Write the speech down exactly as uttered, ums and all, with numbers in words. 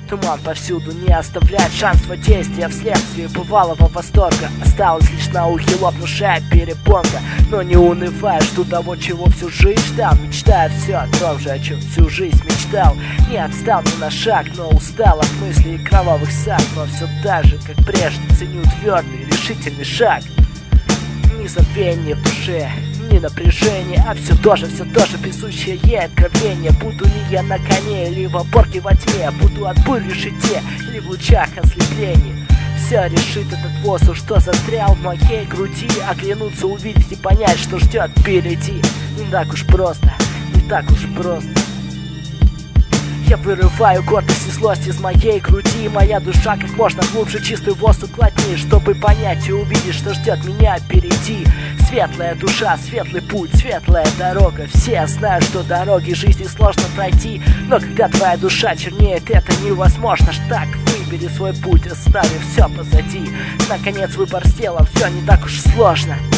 Туман повсюду не оставляет шанс воздействия вследствие бывалого восторга. Осталось лишь на ухе лопнувшая перепонка. Но не унывай, жду того, чего всю жизнь ждал. Мечтаю все о том же, о чем всю жизнь мечтал. Не отстал ни на шаг, но устал от мыслей и кровавых саг. Но все так же, как прежде, ценю твердый, решительный шаг. Ни забвения в душе, ни напряжение, а все тоже, все тоже присущее ей откровение. Буду ли я на коне или в опорке во тьме, буду от бурь в решете или в лучах ослепления. Все решит этот воздух, что застрял в моей груди. Оглянуться, увидеть и понять, что ждет впереди. Не так уж просто, не так уж просто. Я вырываю гордость и злость из моей груди. Моя душа как можно глубже чистый воздух глотни, чтобы понять и увидеть, что ждет меня впереди. Светлая душа, светлый путь, светлая дорога. Все знают, что дороги жизни сложно пройти, но когда твоя душа чернеет, это невозможно. Так выбери свой путь, оставив все позади. Наконец выбор сделан, все не так уж сложно.